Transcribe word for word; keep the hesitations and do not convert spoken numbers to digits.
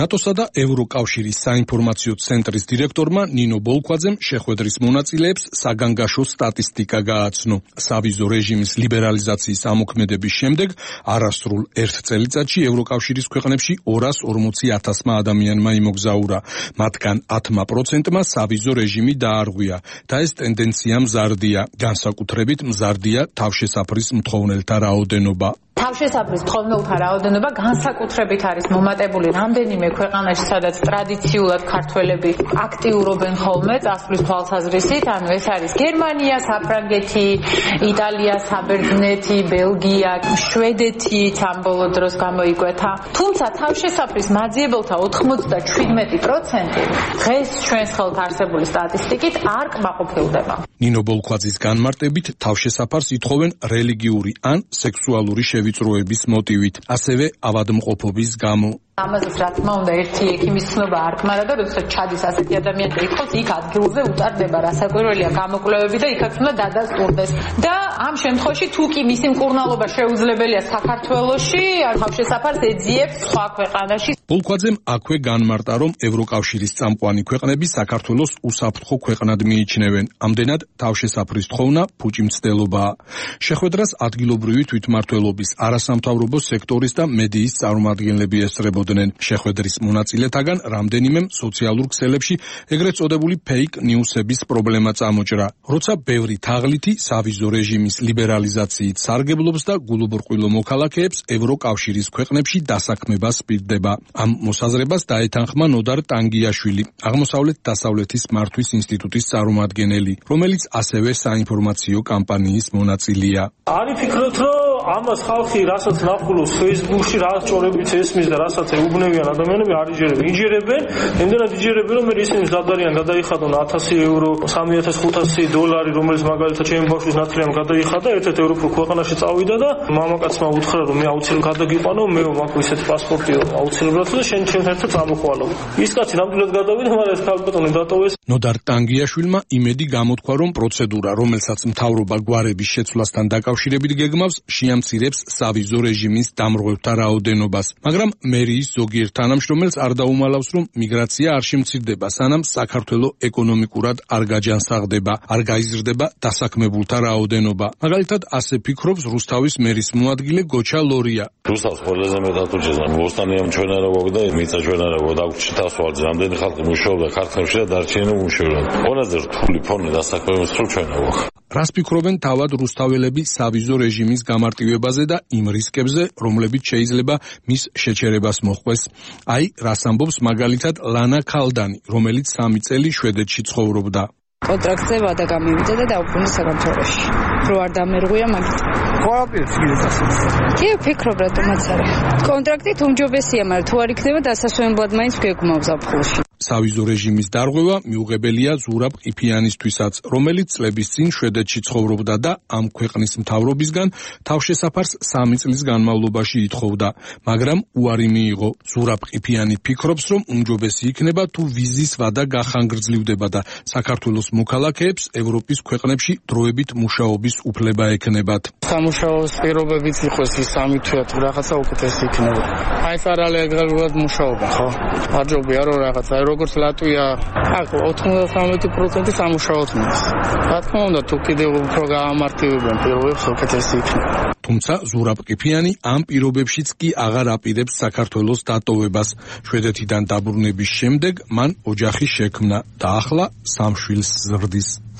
ნატოსა და ევროკავშირის საინფორმაციო ცენტრის დირექტორმა ნინო ბოლქვაძემ შეხვედრის მონაწილეებს საგანგაშო სტატისტიკა გააცნო. სავიზო რეჟიმის ლიბერალიზაციის ამოქმედების შემდეგ არასრულ ერთ წელიწადში ევროკავშირის ქვეყნებში ორას ორმოცი ათასმა ადამიანმა იმოგზაურა. მათგან ათმა პროცენტმა სავიზო რეჟიმი დაარღვია და ეს ტენდენცია მზარდია. განსაკუთრებით მზარდია თავშესაფრის მთხოვნელთა რაოდენობა. თავშესაფრის მთხოვნელთა რაოდენობა განსაკუთრებით არის მომატებული რამდენიმე ქვეყანაში, სადაც ტრადიციულად ქართველები აქტიურობენ ხოლმე წასვლის თვალსაზრისით, ანუ ეს არის გერმანია, საფრანგეთი, იტალია, საბერძნეთი, ბელგია, შვედეთიც ამ ბოლო დროს გამოიკვეთა. თუმცა თავშესაფრის მაძიებელთა ოთხმოცდაჩვიდმეტი პროცენტი დღეს ჩვენს ხელთ არსებული სტატისტიკით არ კმაყოფილდება. ნინო ბოლქვაძის განმარტებით თავშესაფარს ითხოვენ რელიგიური ან სექსუალური შევიწროების მოტივით, ასევე ავადმყოფობის გამო. ამაზეც რა თქმა უნდა ერთი ექიმის ცნობა არ კმარა და როდესაც ჩადის ასეთი ადამიანი და ითხოვს, იქ ადგილზე უტარდება, რასაკვირველია გამოკვლევები და იქაც უნდა დადასტურდეს. და ამ შემთხვევაში თუ კი მისი მკურნალობა შეუძლებელია საქართველოში, თავშესაფარს ეძიებს სხვა ქვეყანაში. ბოლქვაძემ აქვე განმარტა, რომ ევროკავშირის წამყვანი ქვეყნები საქართველოს უსაფრთხო ქვეყნად მიიჩნევენ. ამდენად თავშესაფრის თხოვნა ფუჭიმცდელობაა. შეხვედრას ადგილობრივი თვითმმართველობის, არასამთავრობო სექტორის და მედიის წარმომადგენლები ესწრებოდნენ. შეხვედრის მონაწილეთაგან რამდენიმემ სოციალურ ქსელებში ეგრეთ წოდებული ფეიქ ნიუსების პრობლემა წამოჭრა. როცა ბევრი თაღლითი სავიზო რეჟიმის ლიბერალიზაციით სარგებლობს და გულუბრყვილო მოქალაქეებს ევროკავშირის ქვეყნებში დასაქმება სპირდება. ამ მოსაზრებას დაეთანხმა ნოდარ ტანგიაშვილი, აღმოსავლეთ-დასავლეთის მართვის ინსტიტუტის წარმომადგენელი, რომელიც ასევე საინფორმაციო კამპანიის მონაწილეა. Ani ფიქრობთ, რომ ამას ხალხი რასაც ნახულობს Facebook-ში, რა ჭორებით ესმის და რასაც ეუბნევიან ადამიანები არ იჯერებენ. იჯერებენ, იმდენად იჯერებენ, რომ მე ისინი ზადარიან გადაიხადონ ათასი ევრო, სამი ათას ხუთასი დოლარი, რომელიც მაგალითად ჩემი ბავშვის ნათლიამ გადაიხადა, ერთ-ერთ ევროპულ ქვეყანაში წავიდა და მამაკაცმა უთხრა, რომ მე აუცილებლად გადაგიყვანო, მე მაქვს ისეთი პასპორტი აუცილებლად და შენ ჩემს ერთად წამოხვალო. ის კაცი ნამდვილად გადავიდა, მაგრამ ეს ქალბატონი დატოვეს. ნოდარ ტანგიაშვილმა იმედი გამოთქვა, რომ პროცედურა, რომელსაც მთავრობა გვარების შეცვლასთან დაკავშირებით გეგმავს, შეამცირებს სავიზო რეჟიმის დამრღვევთა რაოდენობას, მაგრამ მერიის ზოგიერთ თანამშრომელს არ დაუმალავს, რომ მიგრაცია არ შემცირდება, სანამ საქართველოს ეკონომიკურად არ გაჯანსაღდება, არ გაიზრდება დასაქმებულთა რაოდენობა. მაგალითად, ასე ფიქრობს რუსთავის მერის მოადგილე გოჩა ლორია. რუსთავს ყველაზე მეტად უჭირს, მოსტანიამ ჩვენ არა გვაქვს და მიწა ჩვენ არა გვაქვს, დაგვჭირ თასვალზე, რამდენი ხალხი მუშაობდა ქართლებში და დარჩენილი მუშაობენ. ყველაზე რთული ფონი დასაქმების სულ ჩვენ გვაქვს. რას ფიქრობენ თავად რუსთაველები სავიზო რეჟიმის გამარტივებაზე და იმ რისკებზე, რომლებიც შეიძლება მის შეჩერებას მოჰყვეს? აი, რას ამბობს მაგალითად ლანა ქალდანი, რომელიც სამი წელი შვედეთში ცხოვრობდა. კონტრაქტზე ვადა გამივიდა და დავბრუნე საქართველოში. რო არ დამერღვია მაგით. ყველაფერს გიძახის. კი, ვფიქრობ რატომაც არა. კონტრაქტით უმჯობესია, მაგრამ თუ არ იქნება დასასვენებლად მაინც გეგმავს აფხულში. სავიზო რეჟიმის დარღვევა მიუღებელია ზურაბ ყიფიანისთვისაც, რომელიც წლების წინ შვედეთში ცხოვრობდა და ამ ქვეყნის მთავრობისგან თავშესაფარს სამი წლის განმავლობაში ითხოვდა, მაგრამ უარი მიიღო. ზურაბ ყიფიანი ფიქრობს, რომ უმჯობესი იქნება თუ ვიზის ვადა გახანგრძლივდება და საქართველოს მოქალაქეებს ევროპის ქვეყნებში დროებით მუშაობის უფლება ექნებათ. სამუშაოს პირობებიც იყოს ის სამი თვეა თუ რაღაცა უკეთესი იქნება. აი პარალელურად მუშაობა, ხო? არჯობია რომ რაღაცა როგორც ლატვია, აქ ოთხმოცდათრამეტი პროცენტი სამუშაოდ მიდის. რა თქმა უნდა, თუ კიდევ უფრო გაამარტივებენ პირობებს, უკეთესი იქნება. თუმცა ზურაბ ყიფიანი ამ პირობებშიც კი აღარ აპირებს საქართველოს დატოვებას. შვედეთიდან დაბრუნების შემდეგ მან ოჯახი შექმნა და ახლა სამ შვილს ზრდის.